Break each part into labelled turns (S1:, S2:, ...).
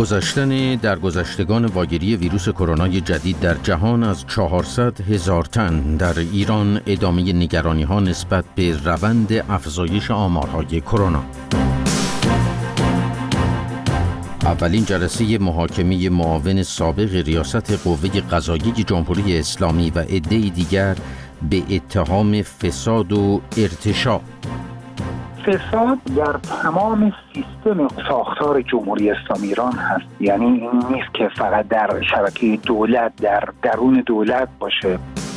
S1: گذشتن درگذشتگان واگیری ویروس کرونای جدید در جهان از 400,000 تن در ایران ادامه نگرانی‌ها نسبت به روند افزایش آمارهای کرونا. اولین جلسه محاکمه معاون سابق ریاست قوه قضاییه جمهوری اسلامی و عده‌ای دیگر به اتهام فساد و ارتشاء.
S2: فساد در تمام سیستم ساختار جمهوری اسلامی ایران هست، یعنی این نیست که فقط در شبکه دولت، در درون دولت باشه.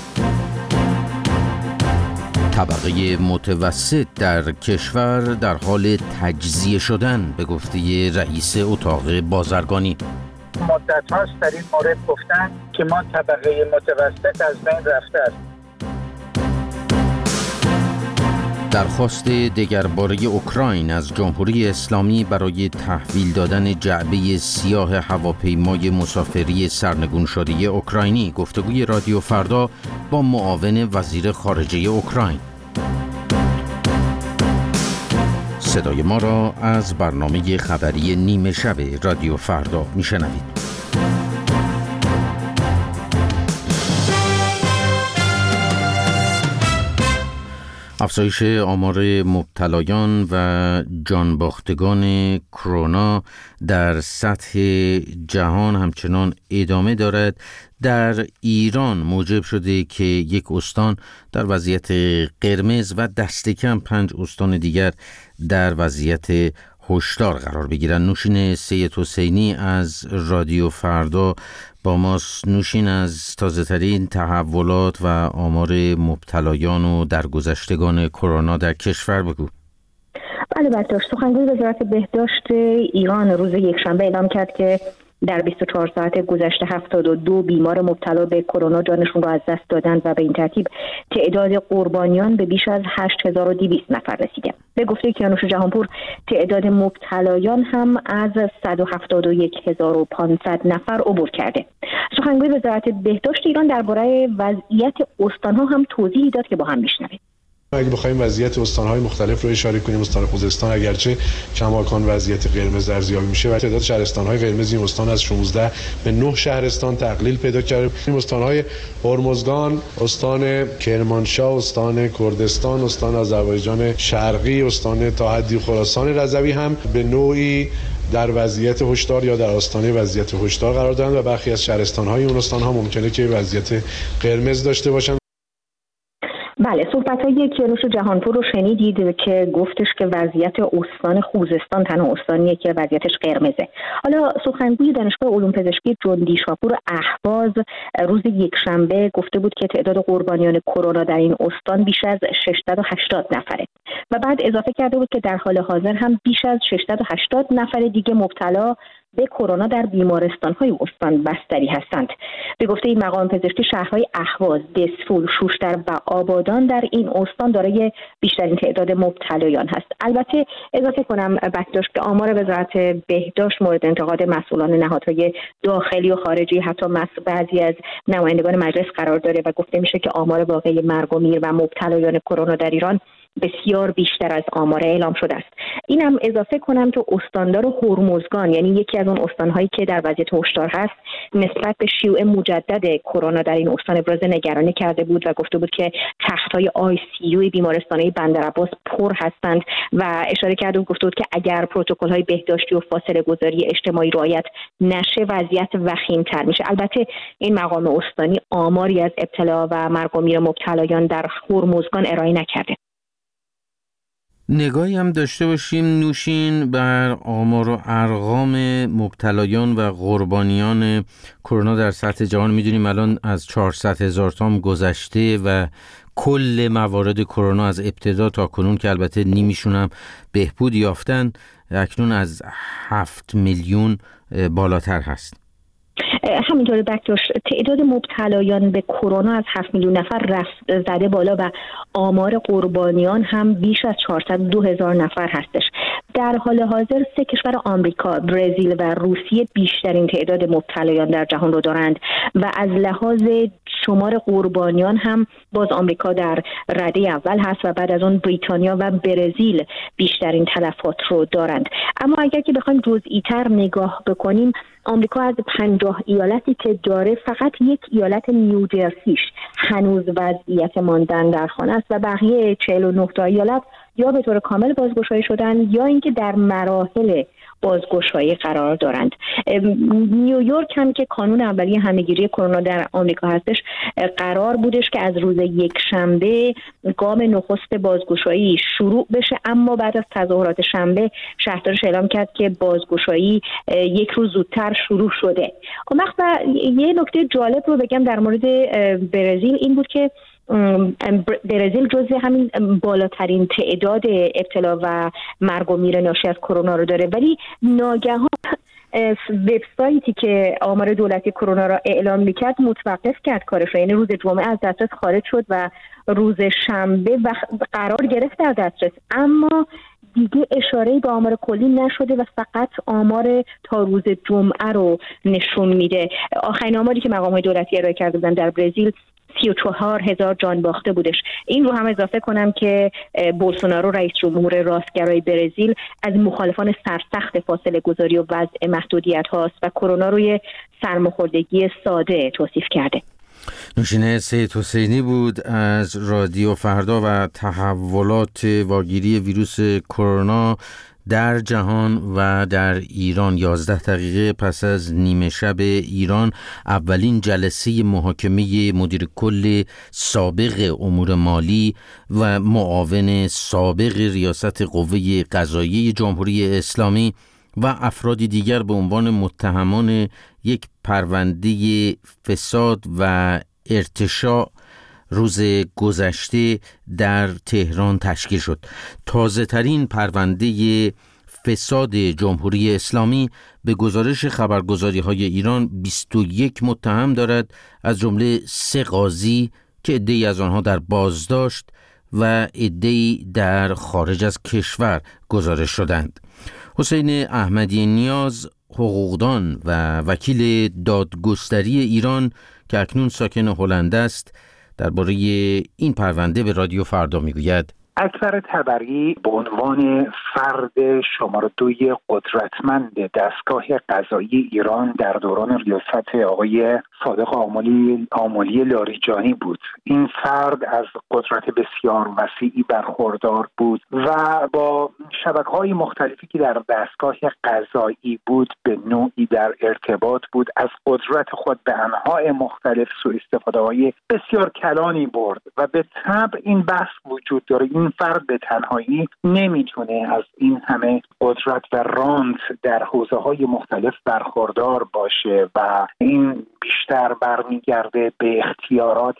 S1: طبقه متوسط در کشور در حال تجزیه شدن به گفته رئیس اتاق بازرگانی.
S3: مدت هاست در این مورد گفتن که ما طبقه متوسط از بین رفته است.
S1: درخواست دگرباره اوکراین از جمهوری اسلامی برای تحویل دادن جعبه سیاه هواپیمای مسافری سرنگون شده اوکراینی. گفتگوی رادیو فردا با معاون وزیر خارجه اوکراین. صدای ما را از برنامه خبری نیمه شب رادیو فردا میشنوید. افزایش آمار مبتلایان و جانباختگان کرونا در سطح جهان همچنان ادامه دارد. در ایران موجب شده که یک استان در وضعیت قرمز و دست کم 5 استان دیگر در وضعیت هشدار قرار بگیرن. نوشین سید حسینی از رادیو فردا با ماست. نوشین، از تازه‌ترین تحولات و آمار مبتلایان و درگذشتگان کرونا در کشور بگو.
S4: بله برداشت. سخنگوی وزارت بهداشت ایران روز یکشنبه اعلام کرد که در 24 ساعت گذشته 72 بیمار مبتلا به کرونا جانشون را از دست دادند و به این ترتیب تعداد قربانیان به بیش از 8200 نفر رسیده. به گفته کیانوش جهانپور، تعداد مبتلایان هم از 171500 نفر عبور کرده. سخنگوی وزارت بهداشت ایران درباره وضعیت استان‌ها هم توضیحی داد که با هم میشنویم.
S5: اگه بخوایم وضعیت استان‌های مختلف رو اشاره کنیم، استان خوزستان اگرچه کماکان وضعیت قرمز ارزیابی میشه و تعداد شهرستان‌های قرمز این استان از 16 به 9 شهرستان تقلیل پیدا کرده. این استان‌های هرمزگان، استان کرمانشاه، استان کردستان، استان آذربایجان شرقی، استان تا حدی خراسان رضوی هم به نوعی در وضعیت هشدار یا در آستانه وضعیت هشدار قرار دارند و برخی از شهرستان‌های اون استان‌ها ممکنه که وضعیت قرمز داشته باشند.
S4: بله، صحبت‌های کیانوش جهانپور رو شنیدید که گفتش که وضعیت استان خوزستان تنها استانیه که وضعیتش قرمزه. حالا سخنگوی دانشگاه علوم پزشکی جندیشاپور اهواز روز یکشنبه گفته بود که تعداد قربانیان کرونا در این استان بیش از 680 نفره و بعد اضافه کرده بود که در حال حاضر هم بیش از 680 نفر دیگه مبتلا به کرونا در بیمارستان‌های استان بستری هستند. به گفته این مقام پزشکی، شهرهای اهواز، دسفول، شوشتر و آبادان در این استان دارای بیشترین تعداد مبتلایان هست. البته اضافه کنم برداشت که آمار وزارت بهداشت مورد انتقاد مسئولان نهادهای داخلی و خارجی، حتی بعضی از نمایندگان مجلس قرار داره و گفته میشه که آمار واقعی مرگ و میر و مبتلایان کرونا در ایران بسیار بیشتر از آمار اعلام شده است. اینم اضافه کنم که استاندار هرمزگان، یعنی یکی از اون استان‌هایی که در وضعیت هشدار هست، نسبت به شیوع مجدد کرونا در این استان ابراز نگرانی کرده بود و گفته بود که تخت‌های ICU بیمارستان‌های بندرعباس پر هستند و اشاره کرده بود، گفته بود که اگر پروتکل‌های بهداشتی و فاصله گذاری اجتماعی رعایت نشه وضعیت وخیم‌تر میشه. البته این مقام استانی آماری از ابتلا و مرگ و میر مبتلایان در هرمزگان ارائه نکرده.
S1: نگاهی هم داشته باشیم نوشین بر آمار و ارقام مبتلایان و قربانیان کرونا در سطح جهان. میدونیم الان از 400,000 تا گذشته و کل موارد کرونا از ابتدا تا کنون که البته نیمیشون هم بهبود یافتن اکنون از 7 میلیون بالاتر هست.
S4: همینطور برداشت. تعداد مبتلایان به کرونا از 7 میلیون نفر رفت زده بالا و آمار قربانیان هم بیش از 402,000 نفر هستش. در حال حاضر 3 کشور آمریکا، برزیل و روسیه بیشترین تعداد مبتلایان در جهان رو دارند و از لحاظ شمار قربانیان هم باز آمریکا در رده اول هست و بعد از اون بریتانیا و برزیل بیشترین تلفات رو دارند. اما اگر که بخوایم جزئی‌تر نگاه بکنیم، آمریکا از 50 ایالتی که داره فقط 1 ایالت نیوجرسیش هنوز وضعیت ماندن در خانه است و بقیه 49 تا ایالت یا به طور کامل بازگشایی شدن یا اینکه در مراحل بازگشایی قرار دارند. نیویورک هم که کانون اولیه همه‌گیری کرونا در آمریکا هستش، قرار بودش که از روز یکشنبه گام نخست بازگشایی شروع بشه، اما بعد از تظاهرات شنبه شهردارش اعلام کرد که بازگشایی 1 روز زودتر شروع شده. و یه نکته جالب رو بگم در مورد برزیل این بود که برزیل جزو همین بالاترین تعداد ابتلا و مرگ و میر ناشی از کرونا رو داره، ولی ناگهان وبسایتی که آمار دولتی کرونا را اعلام میکرد متوقف کرد کارش رو، یعنی روز جمعه از دسترس خارج شد و روز شنبه قرار گرفت در دسترس، اما دیگه اشاره‌ای به آمار کلی نشده و فقط آمار تا روز جمعه رو نشون میده. آخرین آماری که مقام‌های دولتی ارائه کرده بودن در برزیل 34,000 جان باخته بودش. این رو هم اضافه کنم که بولسونارو رئیس جمهور راستگرای برزیل از مخالفان سرسخت فاصله گذاری و وضع محدودیت هاست و کرونا روی سرماخوردگی ساده توصیف کرده.
S1: نوشین سید حسینی بود از رادیو فردا و تحولات واگیری ویروس کرونا در جهان و در ایران. 11 دقیقه پس از نیمه شب ایران اولین جلسه محاکمه مدیر کل سابق امور مالی و معاون سابق ریاست قوه قضاییه جمهوری اسلامی و افراد دیگر به عنوان متهمان یک پرونده فساد و ارتشاء روز گذشته در تهران تشکیل شد. تازه ترین پرونده فساد جمهوری اسلامی به گزارش خبرگزاری های ایران 21 متهم دارد، از جمله 3 قاضی که عده‌ای از آنها در بازداشت و عده‌ای در خارج از کشور گزارش شدند. حسین احمدی نیاز، حقوقدان و وکیل دادگستری ایران که اکنون ساکن هلند است، درباره این پرونده به رادیو فردا میگوید.
S2: اکبر طبری به عنوان فرد شماره 2 قدرتمند دستگاه قضایی ایران در دوران ریاست آقای صادق آملی لاریجانی بود. این فرد از قدرت بسیار وسیعی برخوردار بود و با شبکه‌های مختلفی که در دستگاه قضایی بود به نوعی در ارتباط بود. از قدرت خود به انواع مختلف سوء استفاده‌های بسیار کلانی برد و به طبع این بحث وجود داره. این فرد به تنهایی نمیتونه از این همه قدرت و رانت در حوزه‌های مختلف برخوردار باشه و این بیشتر برمیگرده به اختیارات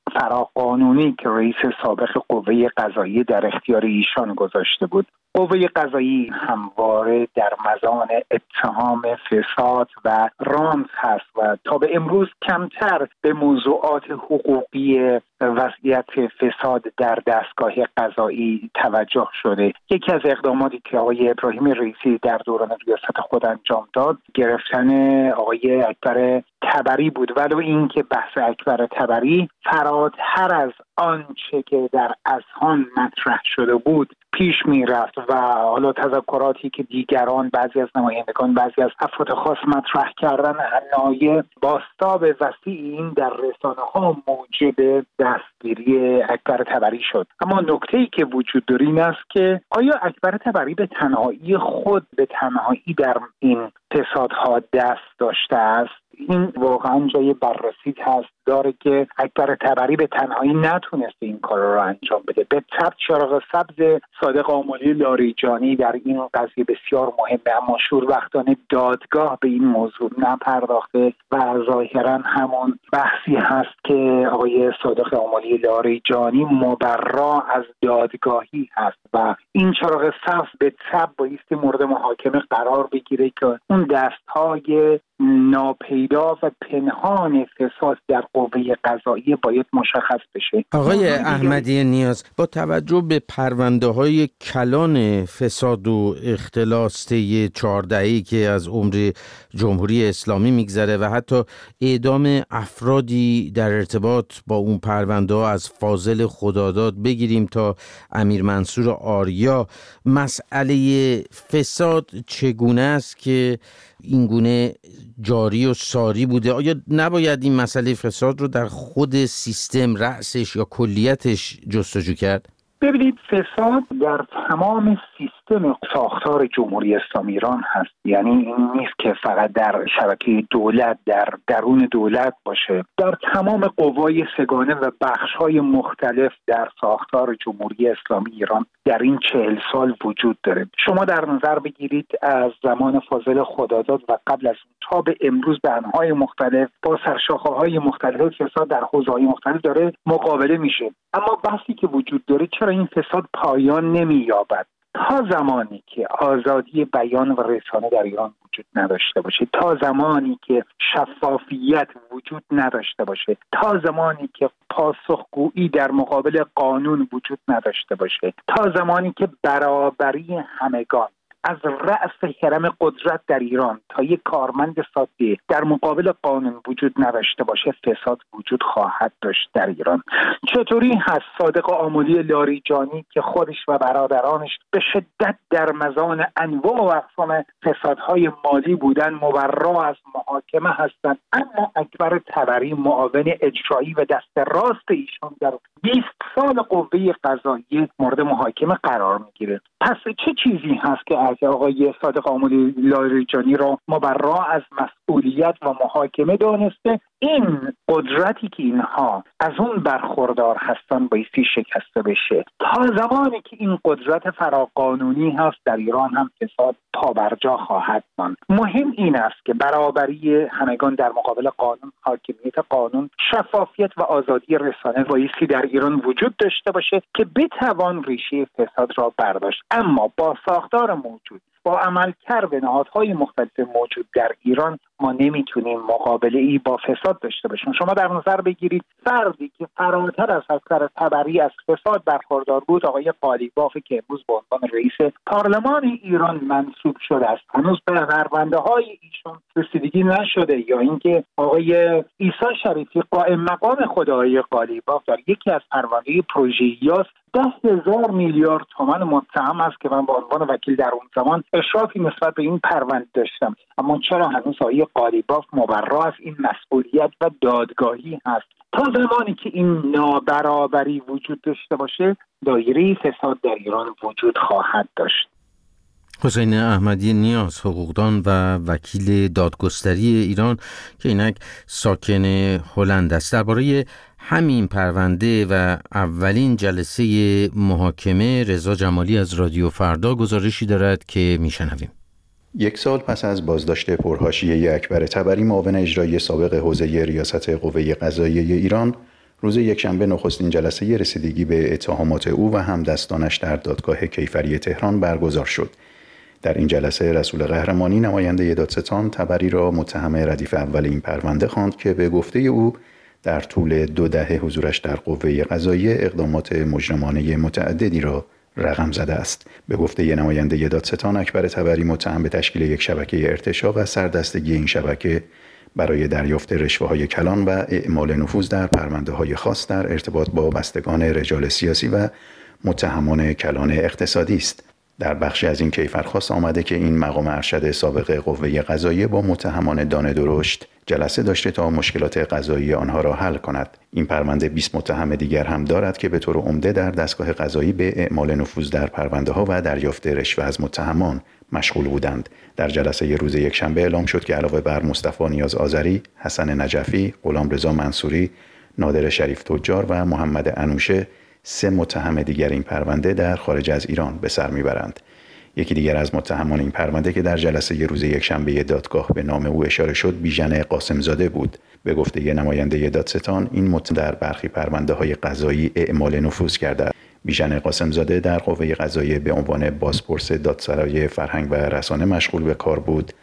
S2: فراقانونی که رئیس سابق قوه قضاییه در اختیار ایشان گذاشته بود. قوه قضایی همواره در مزان اتهام فساد و رانت هست و تا به امروز کمتر به موضوعات حقوقی وضعیت فساد در دستگاه قضایی توجه شده. یکی از اقداماتی که آقای ابراهیم رئیسی در دوران ریاست خود انجام داد گرفتن آقای اکبر طبری بود، ولو این که بحث اکبر طبری فراتر از آنچه که در اذهان مطرح شده بود پیش می رفت و حالا تذکراتی که دیگران، بعضی از نمایندگان، بعضی از افراد خاص مطرح کردن، حنایه بازتاب وسیعی این در رسانه ها موجب دستگیری اکبر طبری شد. اما نکته‌ای که وجود داره این است که آیا اکبر طبری به تنهایی در این فسادها دست داشته است؟ این واقعا جای بررسی هست داره که اکبر طبری به تنهایی نتونسته این کار رو انجام بده. به طبع چراغ سبز صادق آملی لاریجانی در این قضیه بسیار مهمه، اما شوربختانه دادگاه به این موضوع نپرداخته و ظاهرا همون بحثی هست که آقای صادق آملی لاریجانی مبرا از دادگاهی هست و این چراغ سبز به طبع بایستی مورد محاکمه قرار بگیره که اون این دستهای ناپیدا و پنهان فساد در قوه قضاییه باید مشخص بشه.
S1: آقای احمدی نیاز، با توجه به پرونده‌های کلان فساد و اختلاس طی 14 که از عمر جمهوری اسلامی میگذره و حتی اعدام افرادی در ارتباط با اون پرونده ها از فاضل خداداد بگیریم تا امیر منصور آریا، مسئله فساد چگونه است که این گونه جاری و ساری بوده؟ آیا نباید این مسئله فساد رو در خود سیستم رأسش یا کلیتش جستجو کرد؟
S2: ببینید، فساد در تمام سیستم ساختار جمهوری اسلامی ایران هست. یعنی این نیست که فقط در شبکه دولت، در درون دولت باشه، در تمام قوای سگانه و بخش‌های مختلف در ساختار جمهوری اسلامی ایران در این 40 سال وجود داره. شما در نظر بگیرید از زمان فاضل خداداد و قبل از اون تا به امروز به انواع مختلف با سرشاخه‌های مختلف فساد در حوزه‌های مختلف داره مقابله میشه. اما بحثی که وجود داره چرا این فساد پایان نمی‌یابد؟ تا زمانی که آزادی بیان و رسانه در ایران وجود نداشته باشه، تا زمانی که شفافیت وجود نداشته باشه، تا زمانی که پاسخگویی در مقابل قانون وجود نداشته باشه، تا زمانی که برابری همگان از رأس هرم قدرت در ایران تا یک کارمند ساده در مقابل قانون وجود نداشته باشه، فساد وجود خواهد داشت در ایران. چطوری هست صادق آملی لاریجانی که خودش و برادرانش به شدت در مزان انواع و اقسام فسادهای مالی بودن، مبرا از محاکمه هستند، اما اکبر طبری معاون اجرایی و دست راست ایشان در 20 سال قوه قضاییه مورد محاکمه قرار میگیره. پس چه چیزی هست که از آقای صادق آملی لاریجانی را مبرا از مسئولیت و محاکمه دانسته؟ این قدرتی که اینها از اون برخوردار هستن بایستی شکسته بشه. تا زمانی که این قدرت فراقانونی هست در ایران هم فساد پابرجا خواهد ماند. مهم این است که برابری همگان در مقابل قانون، حاکمیت قانون، شفافیت و آزادی رسانه بایستی در ایران وجود داشته باشه که بتوان ریشه فساد را برداشت. اما با ساختار موجود، با عملکرد نهادهای مختلف موجود در ایران، ما نمیتونیم مقابله ای با فساد داشته باشیم. شما در نظر بگیرید فردی که فراتر از اکبر طبری از فساد برخوردار بود، آقای قالیباف که امروز به عنوان رئیس پارلمان ایران منصوب شده است، هنوز به پرونده های ایشون رسیدگی نشده. یا اینکه آقای عیسی شریفی قائم مقام خود آقای قالیباف در یکی از پرونده پروژه‌یاس 10,000 میلیارد تومان متهم است که من به عنوان وکیل در اون زمان اشرافی نسبت به این پرونده داشتم. اما چرا هنوز آقای قالیباف مبرا از این مسئولیت و دادگاهی هست؟ تا زمانی که این نابرابری وجود داشته باشه، دایره فساد در ایران وجود خواهد داشت.
S1: حسین احمدی نیاز، حقوقدان و وکیل دادگستری ایران که اینک ساکن هلند است، درباره همین پرونده و اولین جلسه محاکمه رضا جمالی از رادیو فردا گزارشی دارد که میشنویم.
S6: 1 سال پس از بازداشت پرحاشیه اکبر طبری، معاون اجرایی سابق حوزه ریاست قوه قضاییه ایران، روز یکشنبه نخستین جلسه رسیدگی به اتهامات او و همدستانش در دادگاه کیفری تهران برگزار شد. در این جلسه رسول قهرمانی، نماینده دادستان، طبری را متهم ردیف اول این پرونده خواند که به گفته او در طول 2 دهه حضورش در قوه قضاییه اقدامات مجرمانه متعددی را رقم زده است. به گفته نماینده دادستان، اکبر طبری متهم به تشکیل یک شبکه ارتشا و سردستگی این شبکه برای دریافت رشوه‌های کلان و اعمال نفوذ در پرونده‌های خاص در ارتباط با بستگان رجال سیاسی و متهمان کلان اقتصادی است. در بخشی از این کیفرخواست آمده که این مقام ارشد سابق قوه قضاییه با متهمان دانه درشت جلسه داشته تا مشکلات قضایی آنها را حل کند. این پرونده 20 متهم دیگر هم دارد که به طور عمده در دستگاه قضایی به اعمال نفوذ در پرونده‌ها و دریافت رشوه از متهمان مشغول بودند. در جلسه روز یکشنبه اعلام شد که علاوه بر مصطفی نیاز آذری، حسن نجفی، غلامرضا منصوری، نادر شریف تجار و محمد انوشه 3 متهم دیگر این پرونده در خارج از ایران به سر میبرند. یکی دیگر از متهمان این پرونده که در جلسه روز یکشنبه دادگاه به نام او اشاره شد، بیژن قاسمزاده بود. به گفته نماینده دادستان، این متهم در برخی پرونده‌های قضایی اعمال نفوذ کرده. بیژن قاسمزاده در قوه قضاییه به عنوان بازپرس دادسرای فرهنگ و رسانه مشغول به کار بود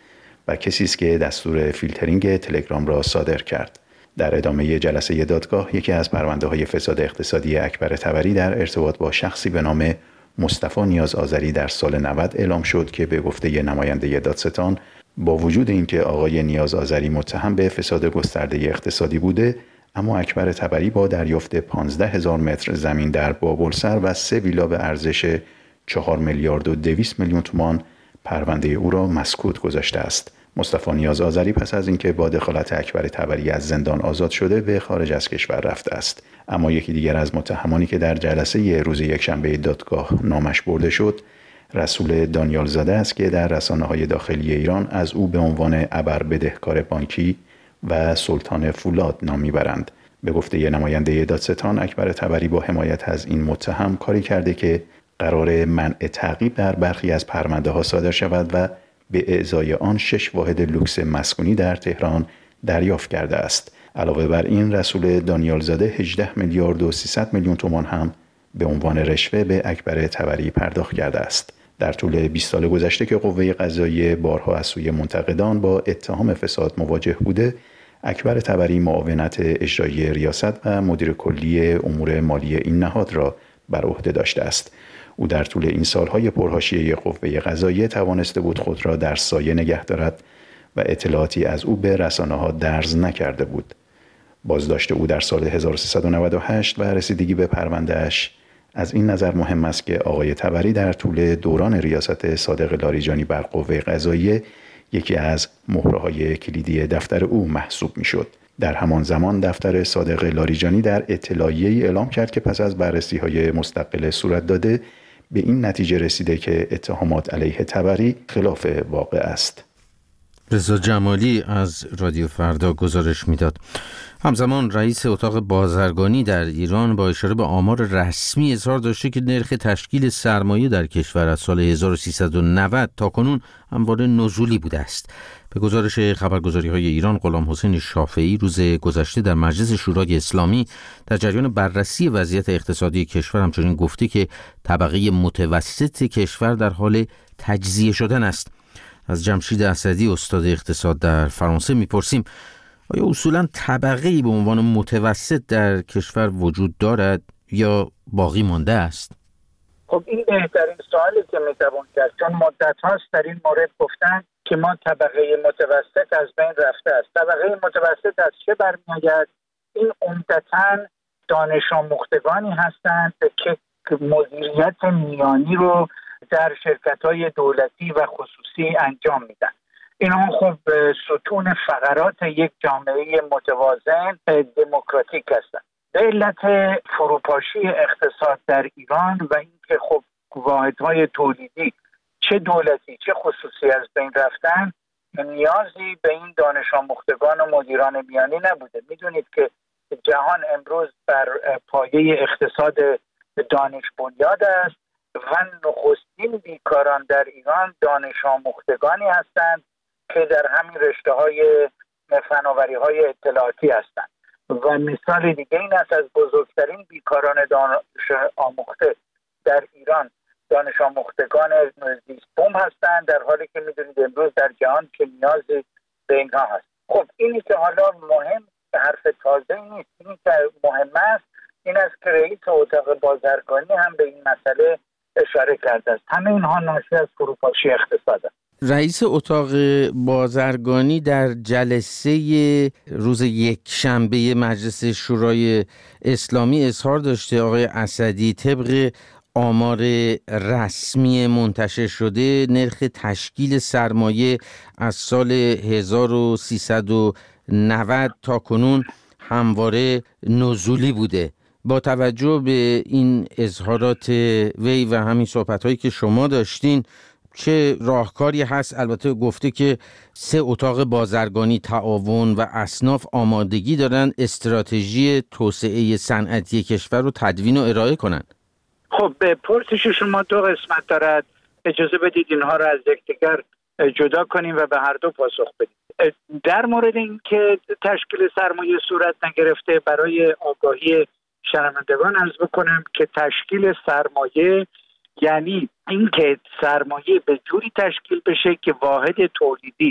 S6: و کسی است که دستور فیلترینگ تلگرام را صادر کرد. در ادامه جلسه دادگاه یکی از پرونده‌های فساد اقتصادی اکبر طبری در ارتباط با شخصی به نام مصطفی نیاز آذری در سال 90 اعلام شد که به گفته نماینده دادستان با وجود اینکه آقای نیاز آذری متهم به فساد گسترده اقتصادی بوده، اما اکبر طبری با دریافت 15,000 متر زمین در بابلسر و 3 ویلا به ارزش 4 میلیارد و 200 میلیون تومان پرونده او را مسکوت گذاشته است. مصطفی نیاز آذری پس از اینکه با دخالت اکبر طبری از زندان آزاد شده به خارج از کشور رفته است. اما یکی دیگر از متهمانی که در جلسه روز یکشنبه دادگاه نامش برده شد، رسول دانیال زاده است که در رسانه‌های داخلی ایران از او به عنوان ابر بدهکار بانکی و سلطان فولاد نام میبرند. به گفته نماینده دادستان، اکبر طبری با حمایت از این متهم کاری کرده که قرار منع تعقیب در برخی از پرونده‌ها صادر شود و به ازای آن 6 واحد لوکس مسکونی در تهران دریافت کرده است. علاوه بر این، رسول دانیال زاده 18 میلیارد و 300 میلیون تومان هم به عنوان رشوه به اکبر طبری پرداخت کرده است. در طول 20 سال گذشته که قوه قضاییه بارها از سوی منتقدان با اتهام فساد مواجه بوده، اکبر طبری معاونت اجرایی ریاست و مدیر کلی امور مالی این نهاد را بر عهده داشته است. او در طول این سالهای پرحاشیه قوه قضاییه توانسته بود خود را در سایه نگه دارد و اطلاعاتی از او به رسانه‌ها درز نکرده بود. بازداشت او در سال 1398 و رسیدگی به پرونده‌اش از این نظر مهم است که آقای طبری در طول دوران ریاست صادق لاریجانی بر قوه قضاییه یکی از مهره‌های کلیدی دفتر او محسوب می‌شد. در همان زمان دفتر صادق لاریجانی در اطلاعیه‌ای اعلام کرد که پس از بررسی‌های مستقل صورت داده به این نتیجه رسیده که اتهامات علیه طبری خلاف واقع است.
S1: رضا جمالی از رادیو فردا گزارش میداد. همزمان رئیس اتاق بازرگانی در ایران با اشاره به آمار رسمی اظهار داشته که نرخ تشکیل سرمایه در کشور از سال 1390 تا کنون همواره نزولی بوده است. به گزارش خبرگزاری‌های ایران، غلامحسین شافعی روز گذشته در مجلس شورای اسلامی در جریان بررسی وضعیت اقتصادی کشور همچنین گفته که طبقه متوسط کشور در حال تجزیه شدن است. از جمشید اسدی استاد اقتصاد در فرانسه میپرسیم آیا اصولاً طبقه‌ای به عنوان متوسط در کشور وجود دارد یا باقی مانده است؟
S3: خب این بهترین سوالی که میتوان کرد، چون مدت هاست در این مورد گفتن که ما طبقه متوسط از بین رفته است. طبقه متوسط از چه برمیآید؟ این عمدتاً دانش آموختگانی هستند که مدیریت میانی رو در شرکت‌های دولتی و خصوصی انجام میدن. اینها خب ستون فقرات یک جامعه متوازن دموکراتیک هستند. به علت فروپاشی اقتصاد در ایران و اینکه خب واحدهای تولیدی چه دولتی چه خصوصی از بین رفتن، نیازی به این دانش آموختگان و مدیران میانی نبوده. میدونید که جهان امروز بر پایه اقتصاد دانش بنیاد است و نخستین بیکاران در ایران دانش آموختگانی هستند که در همین رشته‌های فناوری‌های اطلاعاتی هستند. و مثال دیگه این است، از بزرگترین بیکاران دانش آموخته در ایران دانش آموختگان زیست بوم هستند، در حالی که میدونید امروز در جهان که نیازی به اینها هست. خب اینی که حالا مهم، حرف تازه نیست، اینی که مهم است این است که رئیس اتاق بازرگانی هم به این مسئله اشاره کرده است. همه اینها ناشی از فروپاشی اقتصاد است.
S1: رئیس اتاق بازرگانی در جلسه روز یکشنبه مجلس شورای اسلامی اظهار داشته آقای اسدی طبق آمار رسمی منتشر شده نرخ تشکیل سرمایه از سال 1390 تا کنون همواره نزولی بوده. با توجه به این اظهارات وی و همین صحبت‌هایی که شما داشتین، چه راهکاری هست؟ البته گفته که 3 اتاق بازرگانی، تعاون و اصناف آمادگی دارن استراتژی توسعه صنعتی کشور رو تدوین و ارائه کنن.
S3: خب به پرسش شما 2 قسمت دارد. اجازه بدید اینها رو از یکدیگر جدا کنیم و به هر دو پاسخ بدیم. در مورد این که تشکیل سرمایه صورت نگرفته، برای آگاهی شنوندگان عرض بکنم که تشکیل سرمایه یعنی اینکه سرمایه به جوری تشکیل بشه که واحد تولیدی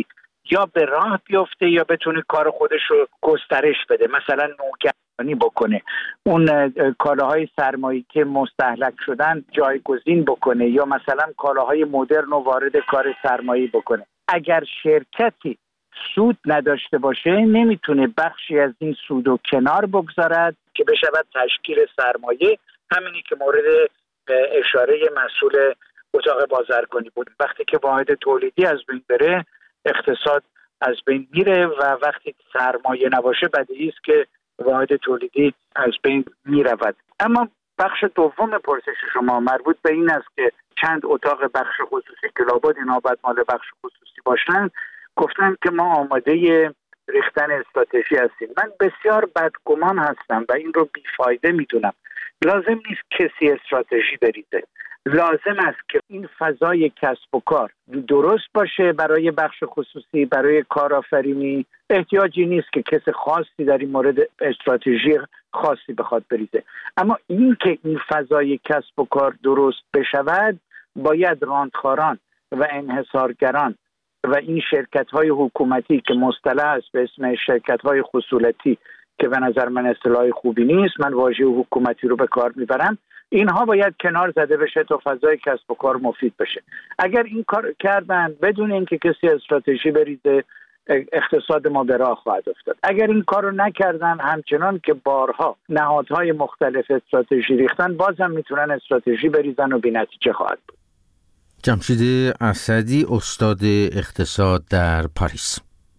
S3: یا به راه بیفته یا بتونه کار خودش رو گسترش بده، مثلا نوگرانی بکنه، اون کالاهای سرمایه‌ای که مستهلک شدن جایگزین بکنه، یا مثلا کالاهای مدرن رو وارد کار سرمایه‌ای بکنه. اگر شرکتی سود نداشته باشه نمیتونه بخشی از این سود رو کنار بگذارد که بشود تشکیل سرمایه. همینی که مورد اشاره مسئول اتاق بازرگانی بود. وقتی که واحد تولیدی از بین بره اقتصاد از بین میره و وقتی سرمایه نباشه بدیهی است که واحد تولیدی از بین میرود. اما بخش دوم پرسش شما مربوط به این است که چند اتاق بخش خصوصی که لابد اینا باید مال بخش خصوصی باشن گفتن که ما آماده ریختن استراتژی هستیم. من بسیار بدگمان هستم و این رو بیفایده میدونم. لازم نیست کسی استراتژی بریزه. لازم است که این فضای کسب و کار درست باشه برای بخش خصوصی، برای کارآفرینی. احتیاجی نیست که کسی خاصی در این مورد استراتژی خاصی بخواد بریزه. اما این که این فضای کسب و کار درست بشود باید راندخاران و انحصارگران و این شرکت‌های حکومتی که مصطلح است به اسم شرکت‌های خصولتی که به نظر من اصطلاح خوبی نیست، من واژه حکومتی رو به کار میبرم، اینها باید کنار زده بشه تا فضای کسب و کار مفید بشه. اگر این کار کردن بدون اینکه کسی استراتژی بریزه اقتصاد ما به راه خواهد افتاد. اگر این کار رو نکردن همچنان که بارها نهادهای مختلف استراتژی ریختن بازم میتونن استراتژی بریزن و بی‌نتیجه خواهد بود.
S1: جمشید اسدی، استاد اقتصاد در پاریس.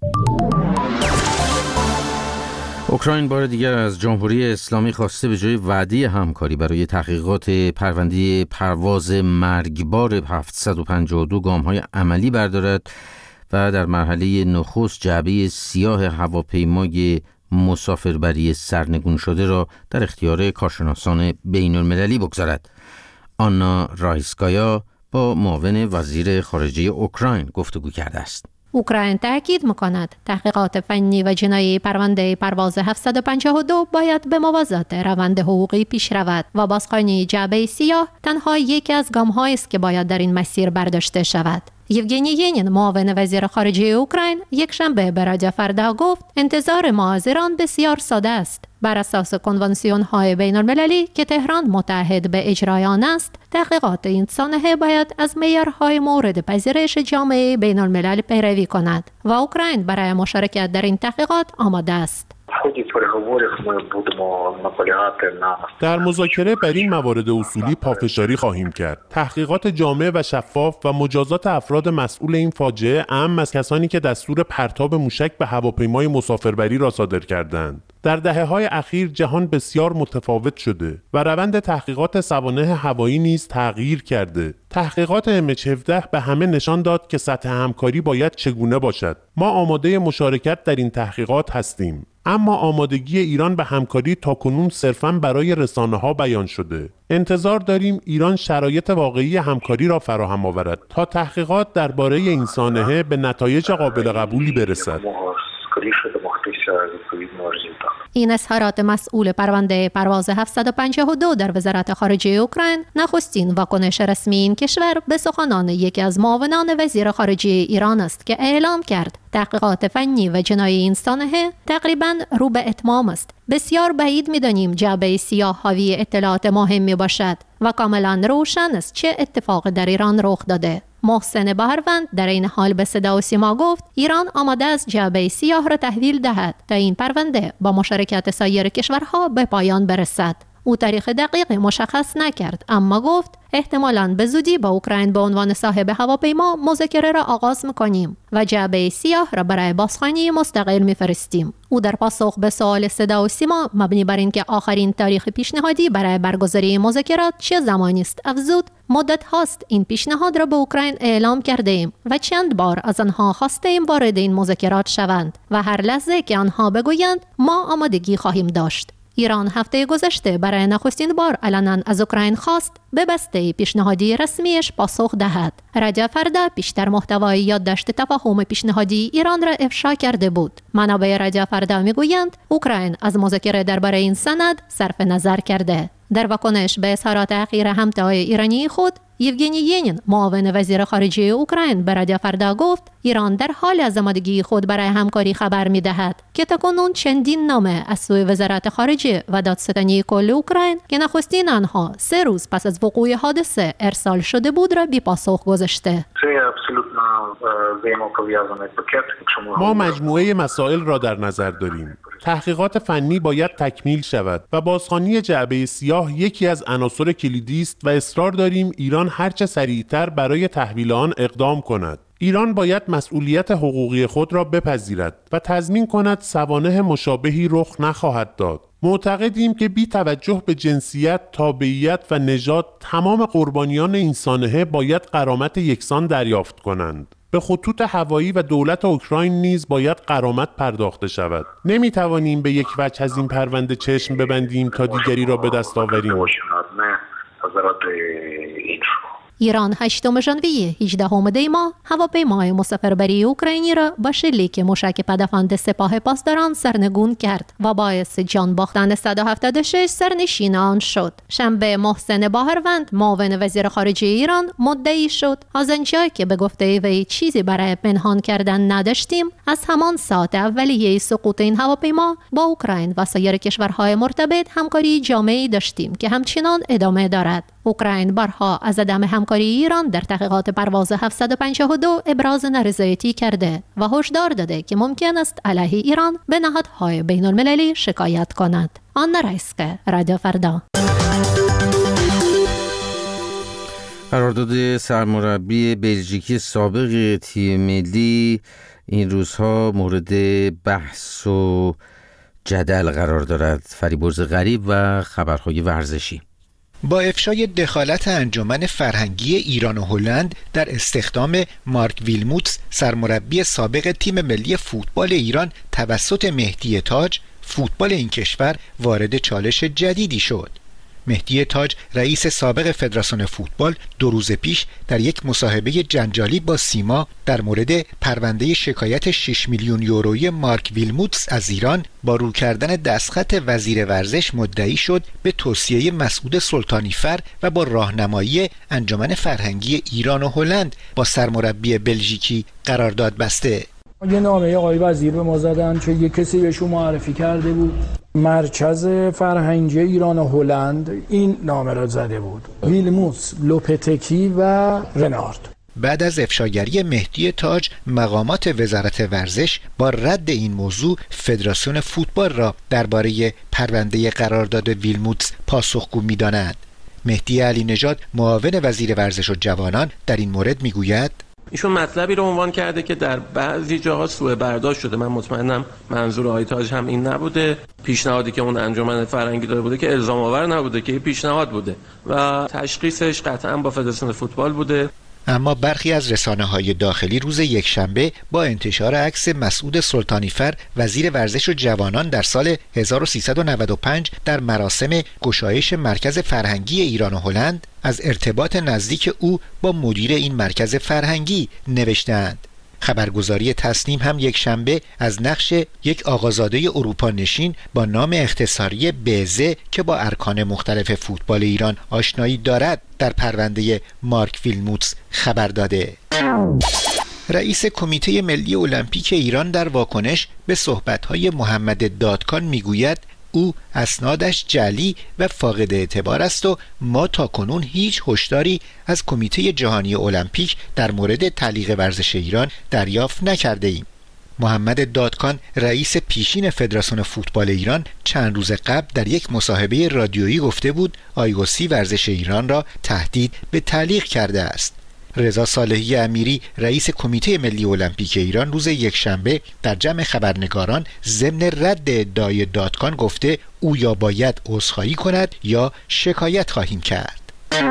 S1: اوکراین بار دیگر از جمهوری اسلامی خواسته به جای وعده همکاری برای تحقیقات پرونده پرواز مرگبار 752 گام‌های عملی بردارد و در مرحله نخست جعبه سیاه هواپیمای مسافربری سرنگون شده را در اختیار کارشناسان بین‌المللی بگذارد. آنا رایسکایا با معاون وزیر خارجه اوکراین گفتگو کرده است.
S7: اوکراین تاکید می‌کند تحقیقات فنی و جنایی پرونده پرواز 752 باید به موازات روند حقوقی پیش رود و بازخوانی جعبه سیاه تنها یکی از گام‌هایی است که باید در این مسیر برداشته شود. یوگنی ینین، معاون وزیر خارجه اوکراین، یک شنبه به رادیو فردا گفت انتظار ما از ایران بسیار ساده است. بر اساس کنوانسیون‌های بین‌المللی که تهران متعهد به اجرای آن است، تحقیقات این سانحه باید از معیارهای مورد پذیرش جامعه بین‌الملل پیروی کند و اوکراین برای مشارکت در این تحقیقات آماده است.
S5: در مذاکره بر این موارد اصولی پافشاری خواهیم کرد. تحقیقات جامع و شفاف و مجازات افراد مسئول این فاجعه اعم از کسانی که دستور پرتاب موشک به هواپیمای مسافربری را صادر کردند. در دهه‌های اخیر جهان بسیار متفاوت شده و روند تحقیقات سوانح هوایی نیز تغییر کرده. تحقیقات MH17 به همه نشان داد که سطح همکاری باید چگونه باشد. ما آماده مشارکت در این تحقیقات هستیم. اما آمادگی ایران به همکاری تاکنون صرفاً برای رسانه‌ها بیان شده. انتظار داریم ایران شرایط واقعی همکاری را فراهم آورد تا تحقیقات درباره این سانحه به نتایج قابل قبولی برسد.
S7: این اظهارات مسئول پرونده پرواز 752 در وزارت خارجه اوکراین نخستین واکنش رسمی این کشور به سخنان یکی از معاونان وزیر خارجه ایران است که اعلام کرد تحقیقات فنی و جنایی این سانحه تقریباً رو به اتمام است. بسیار بعید می‌دانیم جعبه سیاه حاوی اطلاعات مهمی باشد و کاملاً روشن است چه اتفاقی در ایران رخ داده. محسن بهروند در این حال به صدا و سیما گفت ایران آماده است جعبه سیاه را تحویل دهد تا این پرونده با مشارکت سایر کشورها به پایان برسد. او تاریخ دقیق مشخص نکرد اما گفت احتمالاً به زودی با اوکراین به عنوان صاحب هواپیما مذاکره را آغاز می‌کنیم و جعبه سیاه را برای بازخوانی مستقل می‌فرستیم. او در پاسخ به سوال صدا و سیما مبنی بر اینکه آخرین تاریخ پیشنهادی برای برگزاری مذاکرات چه زمانی است افزود مدت هاست این پیشنهاد را به اوکراین اعلام کرده ایم و چند بار از آنها خواسته ایم وارد این مذاکرات شوند و هر لحظه که آنها بگویند ما آمادگی خواهیم داشت. ایران هفته گذشته برای نخستین بار علنا از اوکراین خواست به بسته پیشنهادی رسمیش پاسخ دهد. رادیو فردا بیشتر محتوای یادداشت تفاهم پیشنهادی ایران را افشا کرده بود. منابع رادیو فردا میگویند اوکراین از مذاکره درباره این سند صرف نظر کرده. در واکنش به اظهارات اخیر همتای ایرانی خود، یوگنی ینین معاون وزیر خارجه اوکراین به رادیو فردا گفت ایران در حال از آمادگی خود برای همکاری خبر می‌دهد که تاکنون چندین نامه از سوی وزارت خارجه و دادستانی کل اوکراین که نخستین آنها 3 روز پس از وقوع حادثه ارسال شده بود را بی پاسخ گذاشته.
S5: ما مجموعه مسائل را در نظر داریم. تحقیقات فنی باید تکمیل شود و بازخوانی جعبه سیاه یکی از عناصر کلیدی است و اصرار داریم ایران هرچه سریعتر برای تحویل آن اقدام کند. ایران باید مسئولیت حقوقی خود را بپذیرد و تضمین کند سوانح مشابهی رخ نخواهد داد. معتقدیم که بی توجه به جنسیت، تابعیت و نژاد تمام قربانیان این سانحه باید غرامت یکسان دریافت کنند. به خطوط هوایی و دولت اوکراین نیز باید غرامت پرداخته شود. نمیتوانیم به یک وجه از این پرونده چشم ببندیم تا دیگری را به دست آوریم.
S7: ایران 8 ژانویه 18 دی ماه هواپیمای مسافربری اوکراینی را با شلیک موشک پدافند سپاه پاسداران سرنگون کرد و باعث جان باختن 176 سرنشین آن شد. شنبه محسن باهروند معاون وزیر خارجه ایران مدعی شد از آنجا که به گفته وی چیزی برای پنهان کردن نداشتیم، از همان ساعت اولیه سقوط این هواپیما با اوکراین و سایر کشورهای مرتبط همکاری جامعی داشتیم که همچنان ادامه دارد. اوکراین بارها از عدم همکاری ایران در تحقیقات پرواز 752 ابراز نارضایتی کرده و هشدار داده که ممکن است علیه ایران به نهادهای بین المللی شکایت کند. آنا رایسکه، رادیو فردا.
S1: قرارداد سرمربی بلژیکی سابق تیم ملی این روزها مورد بحث و جدل قرار دارد. فریبرز غریب و خبرهای ورزشی.
S8: با افشای دخالت انجمن فرهنگی ایران و هلند در استخدام مارک ویلموتس سرمربی سابق تیم ملی فوتبال ایران توسط مهدی تاج، فوتبال این کشور وارد چالش جدیدی شد. مهدی تاج رئیس سابق فدراسیون فوتبال 2 روز پیش در یک مصاحبه جنجالی با سیما در مورد پرونده شکایت 6 میلیون یورویی مارک ویلموتس از ایران با رو کردن دستخط وزیر ورزش مدعی شد به توصیه مسعود سلطانیفر و با راهنمایی انجمن فرهنگی ایران و هلند با سرمربی بلژیکی قرارداد بسته.
S9: یه نامه آقای وزیر به ما زدن که یه کسی بهشون معرفی کرده بود، مرکز فرهنگی ایران و هلند این نامه را زده بود، ویلموتس، لوپتکی و رنارد.
S8: بعد از افشاگری مهدی تاج، مقامات وزارت ورزش با رد این موضوع فدراسیون فوتبال را درباره پرونده قرارداد ویلموتس پاسخگو می‌دانند. مهدی علی نژاد معاون وزیر ورزش و جوانان در این مورد میگوید
S10: ایشون مطلبی رو عنوان کرده که در بعضی جاها سوء برداشت شده. من مطمئنم منظور آقای تاج هم این نبوده. پیشنهادی که اون انجمن فرهنگی داده بوده که الزام آور نبوده، که پیشنهاد بوده و تشخیصش قطعا با فدراسیون فوتبال بوده.
S8: اما برخی از رسانه‌های داخلی روز یکشنبه با انتشار عکس مسعود سلطانیفر وزیر ورزش و جوانان در سال 1395 در مراسم گشایش مرکز فرهنگی ایران و هلند از ارتباط نزدیک او با مدیر این مرکز فرهنگی نوشتند. خبرگزاری تسنیم هم یکشنبه از نقش یک آقازاده اروپا نشین با نام اختصاری بزه که با ارکان مختلف فوتبال ایران آشنایی دارد در پرونده مارک ویلموتس خبر داده. رئیس کمیته ملی المپیک ایران در واکنش به صحبت‌های محمد دادکان میگوید او اسنادش جعلی و فاقد اعتبار است و ما تاکنون هیچ هشداری از کمیته جهانی المپیک در مورد تعلیق ورزش ایران دریافت نکرده ایم. محمد دادکان رئیس پیشین فدراسیون فوتبال ایران چند روز قبل در یک مصاحبه رادیویی گفته بود IOC ورزش ایران را تهدید به تعلیق کرده است. رضا صالحی امیری رئیس کمیته ملی المپیک ایران روز یکشنبه در جمع خبرنگاران ضمن رد ادعای دادکان گفته او یا باید عذرخواهی کند یا شکایت خواهیم کرد.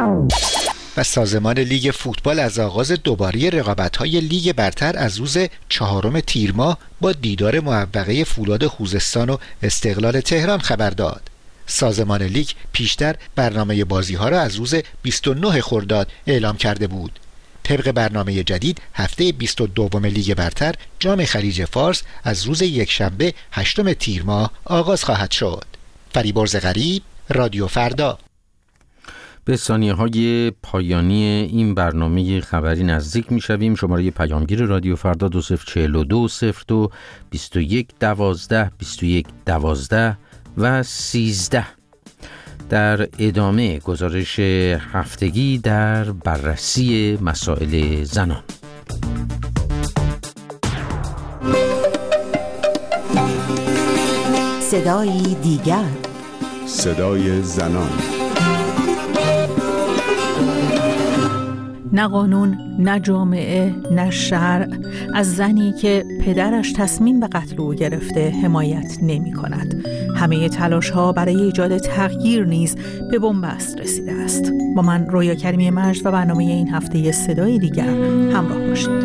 S8: و سازمان لیگ فوتبال از آغاز دوباره رقابت‌های لیگ برتر از روز 4 تیر ماه با دیدار موقعه فولاد خوزستان و استقلال تهران خبر داد. سازمان لیگ پیشتر برنامه بازی‌ها را از روز 29 خرداد اعلام کرده بود. طبق برنامه جدید هفته 22 لیگ برتر جام خلیج فارس از روز یکشنبه 8 تیر ماه آغاز خواهد شد. فریبرز غریب، رادیو فردا.
S1: به ثانیه‌های پایانی این برنامه خبری نزدیک می‌شویم. شماره پیامگیر رادیو فردا 2042 02 21 12 21 12 و 13. در ادامه گزارش هفتگی در بررسی مسائل زنان.
S11: صدای دیگر،
S12: صدای زنان.
S13: نه قانون، نه جامعه، نه شرع از زنی که پدرش تصمیم به قتل او گرفته حمایت نمی کند. همه تلاش ها برای ایجاد تغییر نیز به بنبست رسیده است. با من رویا کریمی مجد و برنامه این هفته صدای دیگر همراه باشید.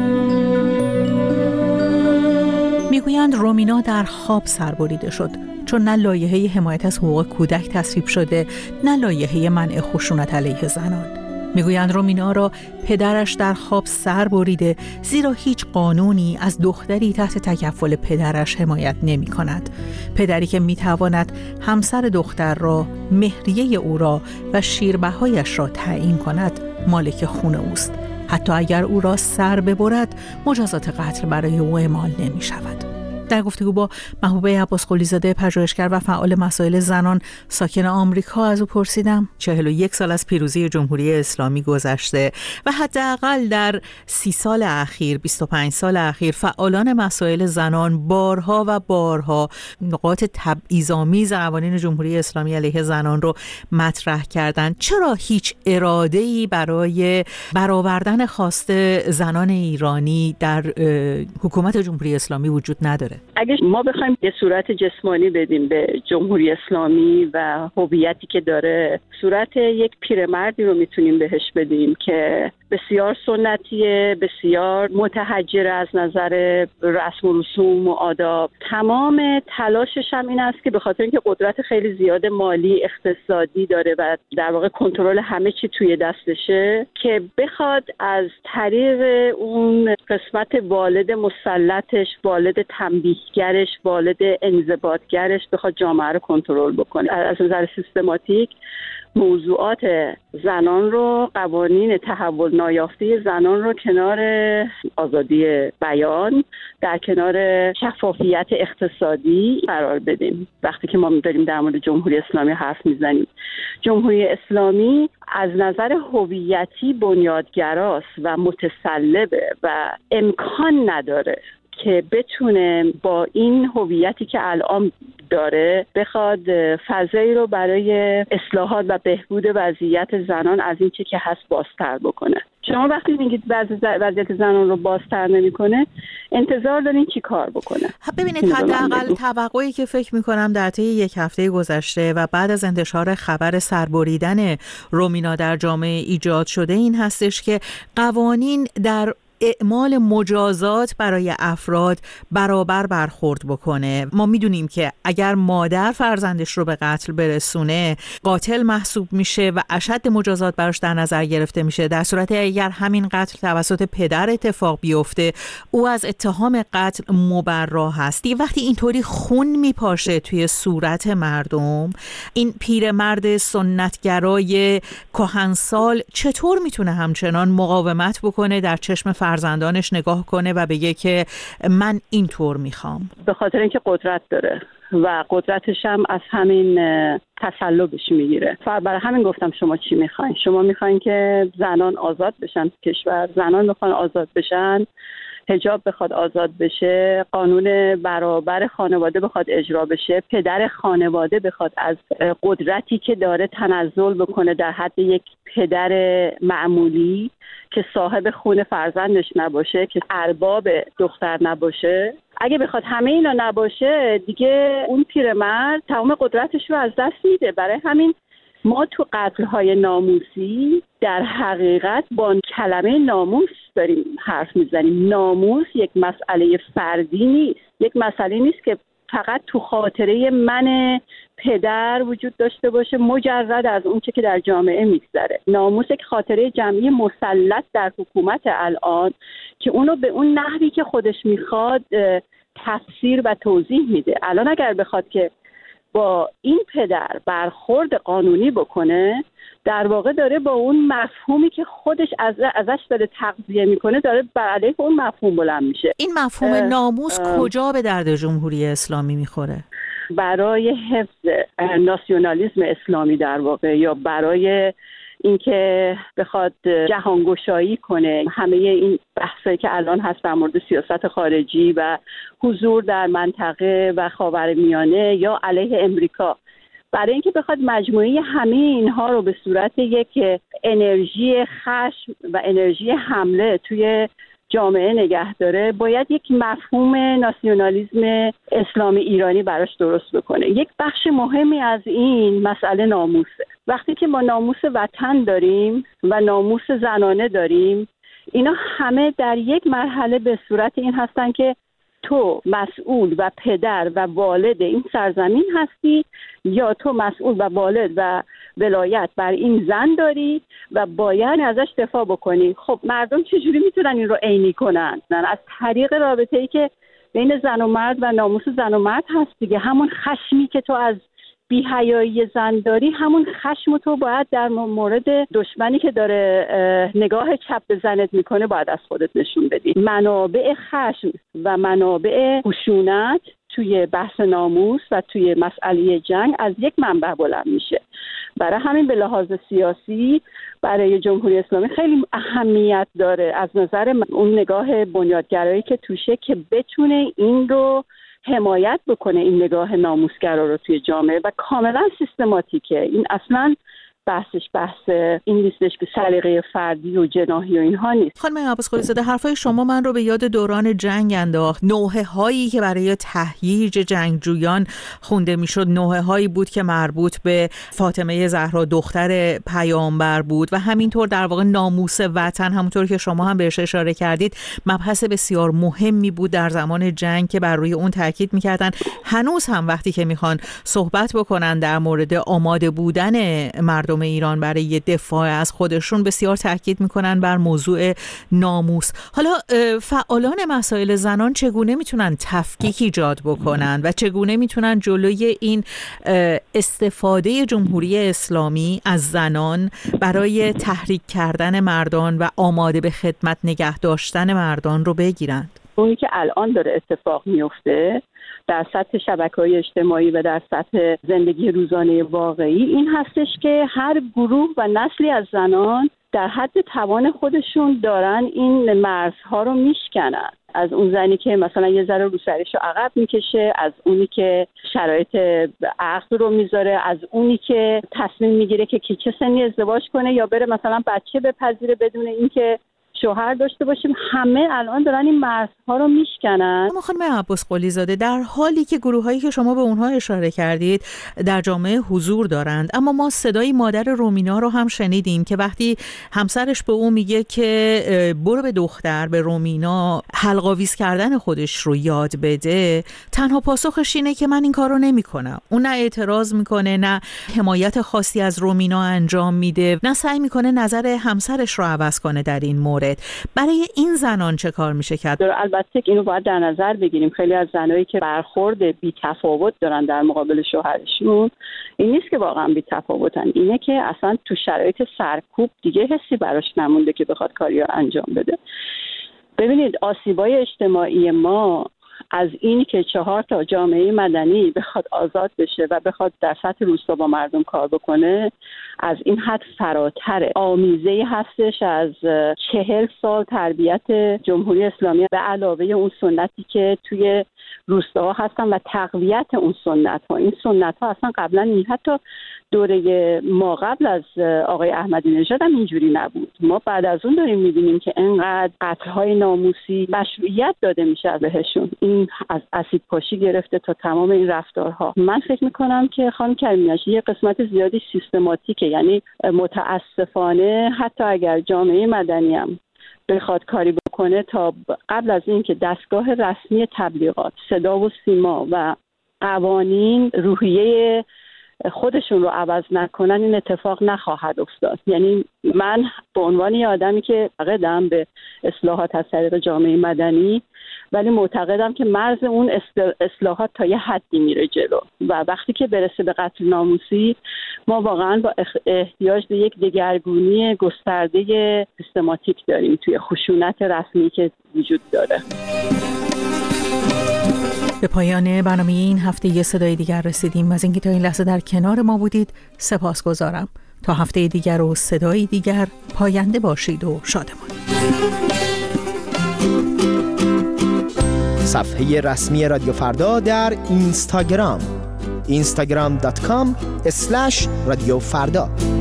S13: میگویند رومینا در خواب سربریده شد، چون نه لایحه حمایت از حقوق کودک تصویب شده، نه لایحه منع خشونت علیه زنان. میگویند رومینا را پدرش در خواب سر بریده، زیرا هیچ قانونی از دختری تحت تکفل پدرش حمایت نمی کند. پدری که می تواند همسر دختر را، مهریه او را و شیربهایش را تعیین کند، مالک خون اوست. حتی اگر او را سر ببرد، مجازات قتل برای او اعمال نمی شود. در گفتگو با محبوبه عباسقلی زاده، پژوهشگر و فعال مسائل زنان ساکن آمریکا، از او پرسیدم 41 سال از پیروزی جمهوری اسلامی گذشته و حداقل در 30 سال اخیر، 25 سال اخیر، فعالان مسائل زنان بارها و بارها نقاط تبعیض‌آمیز قوانین جمهوری اسلامی علیه زنان رو مطرح کردند. چرا هیچ اراده‌ای برای برآوردن خواست زنان ایرانی در حکومت جمهوری اسلامی وجود نداره؟
S14: اگه ما بخوایم یه صورت جسمانی بدیم به جمهوری اسلامی و هویتی که داره، صورت یک پیرمردی رو میتونیم بهش بدیم که بسیار سنتیه، بسیار متحجر از نظر رسم و رسوم و آداب. تمام تلاشش هم این است که به خاطر اینکه قدرت خیلی زیاد مالی، اقتصادی داره و در واقع کنترل همه چی توی دستشه، که بخواد از طریق اون قسمت والد مسلطش، والد تنبیهگرش، والد انضباطگرش بخواد جامعه رو کنترل بکنه. از نظر سیستماتیک موضوعات زنان رو، قوانین تحول نایافته زنان رو کنار آزادی بیان، در کنار شفافیت اقتصادی قرار بدیم. وقتی که ما داریم در مورد جمهوری اسلامی حرف میزنیم، جمهوری اسلامی از نظر هویتی بنیادگراست و متسلبه و امکان نداره که بتونه با این هویتی که الان داره بخواد فضایی رو برای اصلاحات و بهبود وضعیت زنان از این چه که هست بازتر بکنه. شما وقتی میگید وضعیت زنان رو بازتر نمیکنه، انتظار دارین چی کار بکنه؟
S13: ببینید، حداقل توقعی که فکر میکنم در طی یک هفته گذشته و بعد از انتشار خبر سربریدن رومینا در جامعه ایجاد شده این هستش که قوانین در اعمال مجازات برای افراد برابر برخورد بکنه. ما میدونیم که اگر مادر فرزندش رو به قتل برسونه، قاتل محسوب میشه و اشد مجازات براش در نظر گرفته میشه. در صورتی اگر همین قتل توسط پدر اتفاق بیفته، او از اتهام قتل مبرا هست. وقتی اینطوری خون میپاشه توی صورت مردم، این پیرمرد سنتگرای کهنسال چطور میتونه همچنان مقاومت بکنه، در چشم فرزندانش نگاه کنه و بگه که من اینطور میخوام؟
S14: به خاطر اینکه قدرت داره و قدرتش هم از همین تسلبش میگیره. برای همین گفتم شما چی میخواین؟ شما میخواین که زنان آزاد بشن تو کشور، زنان بخوان آزاد بشن، حجاب بخواد آزاد بشه، قانون برابر خانواده بخواد اجرا بشه، پدر خانواده بخواد از قدرتی که داره تنزل بکنه در حد یک پدر معمولی که صاحب خون فرزندش نباشه، که ارباب دختر نباشه. اگه بخواد همه اینا نباشه، دیگه اون پیرمرد تمام قدرتش رو از دست میده. برای همین ما تو قتل‌های ناموسی در حقیقت با کلمه ناموس داریم حرف میزنیم. ناموس یک مسئله فردی نیست، یک مسئله نیست که فقط تو خاطره من پدر وجود داشته باشه مجرد از اون چه که در جامعه میگذره. ناموس یک خاطره جمعی مسلط در حکومت الان که اونو به اون نحوی که خودش میخواد تفسیر و توضیح میده. الان اگر بخواد که با این پدر برخورد قانونی بکنه، در واقع داره با اون مفهومی که خودش ازش داره تغذیه میکنه داره بر علیه اون مفهوم بلند میشه.
S13: این مفهوم ناموس کجا به درد جمهوری اسلامی میخوره؟
S14: برای حفظ ناسیونالیسم اسلامی در واقع، یا برای اینکه بخواد جهانگشایی کنه. همه این بحثایی که الان هست در مورد سیاست خارجی و حضور در منطقه و خاورمیانه یا علیه امریکا، برای اینکه بخواد مجموعه همه اینها رو به صورت یک انرژی خشم و انرژی حمله توی جامعه نگه داره، باید یک مفهوم ناسیونالیسم اسلامی ایرانی براش درست بکنه. یک بخش مهمی از این مسئله ناموسه. وقتی که ما ناموس وطن داریم و ناموس زنانه داریم، اینا همه در یک مرحله به صورت این هستن که تو مسئول و پدر و والد این سرزمین هستی، یا تو مسئول و والد و ولایت بر این زن داری و باید ازش دفاع بکنی. خب مردم چجوری میتونن این رو عینی کنن؟ از طریق رابطه‌ای که بین زن و مرد و ناموس زن و مرد هست دیگه. همون خشمی که تو از بی‌حیایی زن داری، همون خشم تو باید در مورد دشمنی که داره نگاه چپ به زنت میکنه باید از خودت نشون بدی. منابع خشم و منابع خشونت توی بحث ناموس و توی مسئله جنگ از یک منبع بلند میشه. برای همین به لحاظ سیاسی برای جمهوری اسلامی خیلی اهمیت داره از نظر اون نگاه بنیادگرایی که توشه، که بتونه این رو حمایت بکنه، این نگاه ناموسگرا رو توی جامعه، و کاملا سیستماتیکه. این اصلا بحثش بحث این نیستش که سلیقه فردی و جناحی و اینها نیست.
S13: خانم عباسقلی زاده، حرفای شما من رو به یاد دوران جنگ انداخت. نوحه هایی که برای تهییج جنگجویان خونده میشد، نوحه هایی بود که مربوط به فاطمه زهرا دختر پیامبر بود و همینطور در واقع ناموس وطن، همونطور که شما هم بهش اشاره کردید، مبحث بسیار مهمی بود در زمان جنگ که بر روی اون تاکید میکردن. هنوز هم وقتی که میخوان صحبت بکنن در مورد آماده بودن مردم ایران برای دفاع از خودشون، بسیار تاکید میکنن بر موضوع ناموس. حالا فعالان مسائل زنان چگونه میتونن تفکیک ایجاد بکنن و چگونه میتونن جلوی این استفاده جمهوری اسلامی از زنان برای تحریک کردن مردان و آماده به خدمت نگه داشتن مردان رو بگیرند؟
S14: اونی که الان داره اتفاق میفته در سطح شبکه‌های اجتماعی و در سطح زندگی روزانه واقعی این هستش که هر گروه و نسلی از زنان در حد توان خودشون دارن این مرزها رو میشکنن. از اون زنی که مثلا یه ذره روسریشو عقب میکشه، از اونی که شرایط عقد رو میذاره، از اونی که تصمیم میگیره که چه سنی ازدواج کنه یا بره مثلا بچه بپذیره بدون اینکه شوهر داشته باشیم. همه الان دارن این مرزها رو میشکنن.
S13: اما خانم عباسقلی زاده، در حالی که گروهایی که شما به اونها اشاره کردید در جامعه حضور دارند، اما ما صدای مادر رومینا رو هم شنیدیم که وقتی همسرش به اون میگه که برو به دختر، به رومینا حلق‌آویز کردن خودش رو یاد بده، تنها پاسخش اینه که من این کارو نمیکنم. اون نه اعتراض میکنه، نه حمایت خاصی از رومینا انجام میده، نه سعی میکنه نظر همسرش رو عوض کنه در این مورد. برای این زنان چه کار میشه کرد؟
S14: البته اینو باید در نظر بگیریم. خیلی از زنایی که برخورد بی تفاوت دارن در مقابل شوهرشون، این نیست که واقعا بی تفاوتن، اینه که اصلا تو شرایط سرکوب دیگه حسی براش نمونده که بخواد کاری رو انجام بده. ببینید آسیبای اجتماعی ما از این که 4 تا جامعه مدنی بخواد آزاد بشه و بخواد در سطح روستا با مردم کار بکنه، از این حد فراتره. آمیزه هستش از 40 سال تربیت جمهوری اسلامی به علاوه اون سنتی که توی روستاها هستن و تقویت اون سنت ها. این سنت ها اصلا قبلا حتی دوره ما قبل از آقای احمدی نژاد هم اینجوری نبود. ما بعد از اون داریم میبینیم که انقدر قتل‌های ناموسی مشروعیت داده میشه بهشون. این از اسید پاشی گرفته تا تمام این رفتارها. من فکر میکنم که خانم کریمی‌نژاد یه قسمت زیادی سیستماتیکه، یعنی متاسفانه حتی اگر جامعه مدنی هم بخواد کاری بکنه تا قبل از این که دستگاه رسمی تبلیغات، صدا و سیما و قوانین روحیه خودشون رو عوض نکنن، این اتفاق نخواهد افتاد. یعنی من به عنوان یه آدمی که عقیده‌ام به اصلاحات از طریق جامعه مدنی ولی معتقدم که مرز اون اصلاحات تا یه حدی میره جلو و وقتی که برسه به قتل ناموسی ما واقعا با احتیاج به یک دگرگونی گسترده سیستماتیک داریم توی خشونت رسمی که وجود داره.
S13: به پایان برنامه این هفته یه صدای دیگر رسیدیم. از اینکه تا این لحظه در کنار ما بودید سپاسگزارم. تا هفته دیگر و صدای دیگر، پاینده باشید و شادمان.
S11: صفحه رسمی رادیو فردا در اینستاگرام instagram.com/رادیو فردا